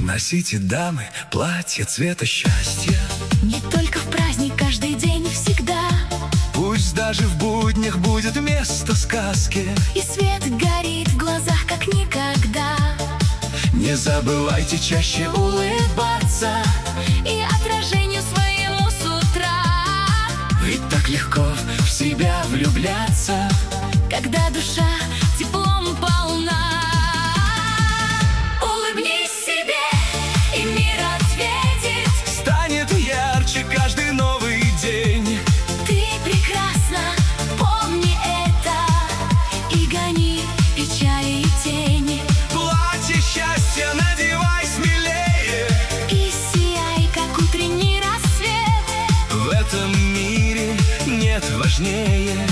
Носите, дамы, платье цвета счастья. Не только в праздник, каждый день и всегда. Пусть даже в буднях будет место сказке, И свет горит в глазах, как никогда. Не забывайте чаще улыбаться И отражению своему с утра. Ведь так легко в себя влюбляться, Когда душа теплом полна. Улыбнись себе, и мир ответит. станет ярче каждый новый день. Ты прекрасна, помни это. И гони печали и тени. Платье счастья надевай смелее. И сияй, как утренний рассвет. В этом мире нет важнее